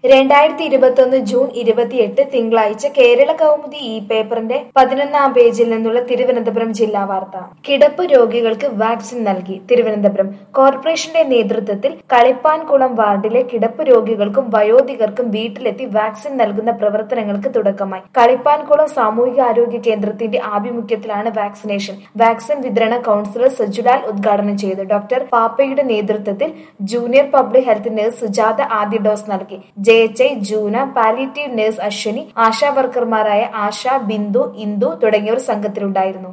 2021 June 28 തിങ്കളാഴ്ച കേരള കൗമുദി ഈ പേപ്പറിന്റെ 11-ാം പേജിൽ നിന്നുള്ള തിരുവനന്തപുരം ജില്ലാ വാർത്ത. കിടപ്പ് രോഗികൾക്ക് വാക്സിൻ നൽകി. തിരുവനന്തപുരം കോർപ്പറേഷന്റെ നേതൃത്വത്തിൽ കളിപ്പാൻകുളം വാർഡിലെ കിടപ്പ് രോഗികൾക്കും വയോധികർക്കും വീട്ടിലെത്തി വാക്സിൻ നൽകുന്ന പ്രവർത്തനങ്ങൾക്ക് തുടക്കമായി. കളിപ്പാൻകുളം സാമൂഹികാരോഗ്യ കേന്ദ്രത്തിന്റെ ആഭിമുഖ്യത്തിലാണ് വാക്സിനേഷൻ. വാക്സിൻ വിതരണ കൗൺസിലർ സജുലാൽ ഉദ്ഘാടനം ചെയ്തു. ഡോക്ടർ പാപ്പയുടെ നേതൃത്വത്തിൽ junior public health nurse Sujatha ആദ്യ ഡോസ് നൽകി. JHI, Juna, palliative nurse Ashwini, ASHA വർക്കർമാരായ ആശ, ബിന്ദു, ഇന്ദു തുടങ്ങിയവർ സംഘത്തിലുണ്ടായിരുന്നു.